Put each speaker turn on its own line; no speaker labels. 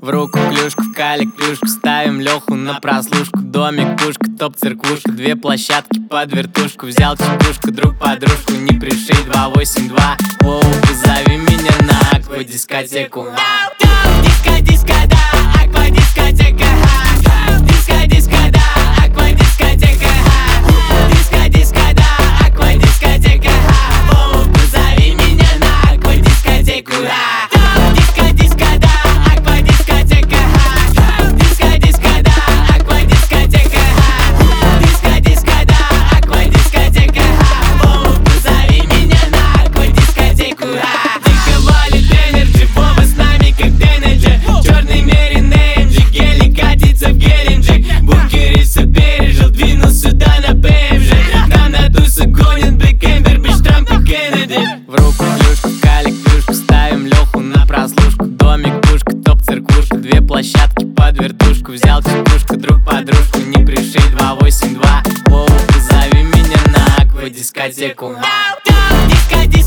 В руку клюшку, в калик плюшку, ставим Леху на прослушку. Домик, пушка, топ-циркушка, две площадки под вертушку. Взял чекушку, друг подружку, не пришей 282. Воу, позови меня на аквадискотеку. Диско-диско, да, аквадискотека. Диско-диско, да, аквадискотека. Диско-диско, да, аквадискотека. Воу, позови меня на аквадискотеку. Диско-диско, да, аквадискотека. Диско-диско, да, аквадискотека. Диско-диско, да, аквадискотека. Воу, позови меня на аквадискотеку. Дико валит энерджи, Вова с нами как Денеджи. Черный мерин AMG, гелик катится в Геленджик. Бункерица пережил, двинул сюда на БМЖ. Нам на тусы гонит Блэк Эмбер, бич Трамп и Кеннеди. В руку клюшку, в калик плюшку, ставим Леху на прослушку. Домик, пушка, топ-циркушка, две площадки под вертушку. Взял чекушку, друг подружку, не пришей 282. Воу, позови меня на аквадискотеку. Диско-диско.